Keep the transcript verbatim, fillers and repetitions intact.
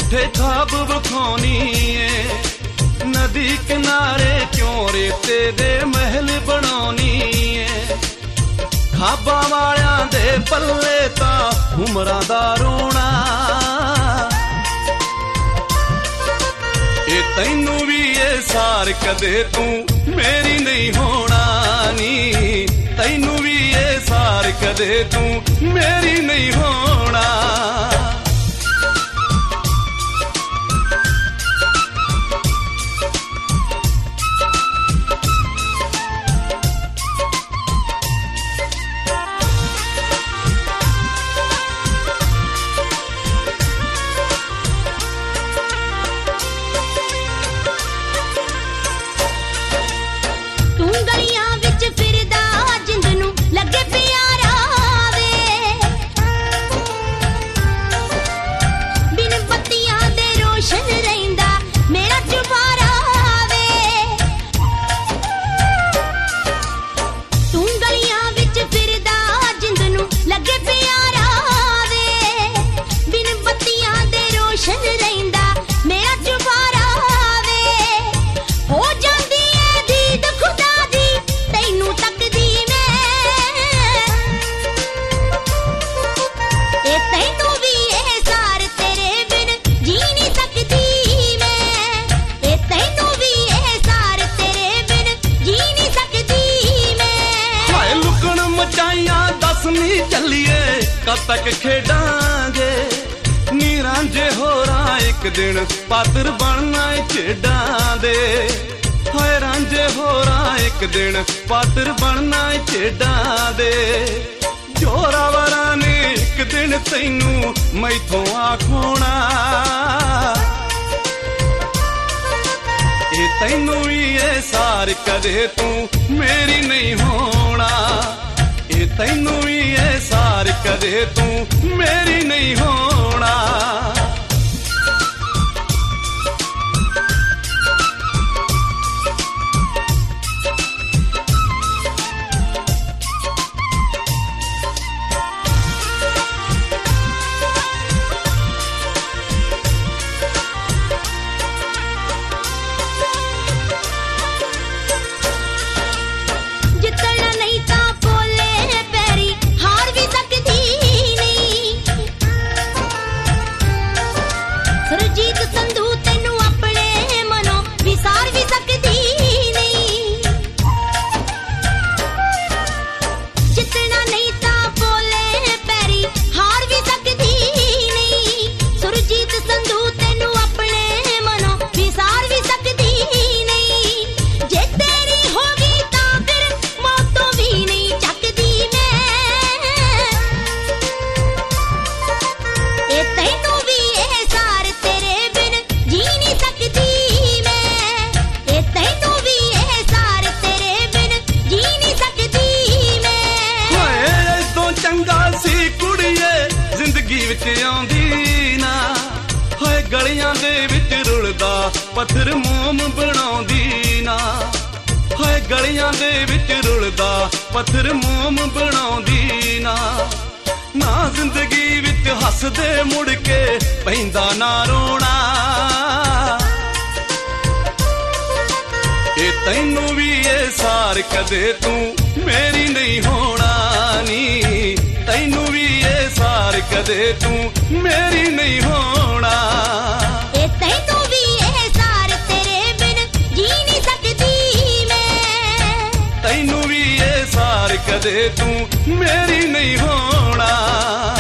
झूठे ख्वाब विखाउनी है। नदी किनारे क्यों रेते दे महल बनाउनी है। खाबा वालियां दे पल्ले तां उमरां दा रोना। ए तैनू भी ये सार कदे तू मेरी नहीं होना नी। तैनू भी ये सार कदे तू मेरी नहीं होना। चलिए कद तक खेडांगे नी रांझे होरा एक दिन पात्र बनना खेडां दे। हाय रांझे होरा एक दिन पात्र बनना खेडां दे। जोरावरा ने एक दिन तैनू मैथों आखोना। ए तैनू भी ये सार कदे तू मेरी नहीं होना। ए तैनू भी ये सार कदे तू मेरी नहीं होना। गलियां दे विच रुलदा पत्थर मोम बनाउंदी ना। हाय गलियां दे विच रुलदा पत्थर मोम बनाउंदी ना। ना जिंदगी विच हसदे मुड़ के पैंदा ना रोना। ए तैनू भी ये सार कदे तू मेरी नहीं होना नी। तैनू भी ये सार कदे तू मेरी नहीं होना। ए तैनू भी ये सार तेरे बिन जी नहीं सकती मैं। तैनू भी ये सार कदे तू मेरी नहीं होना।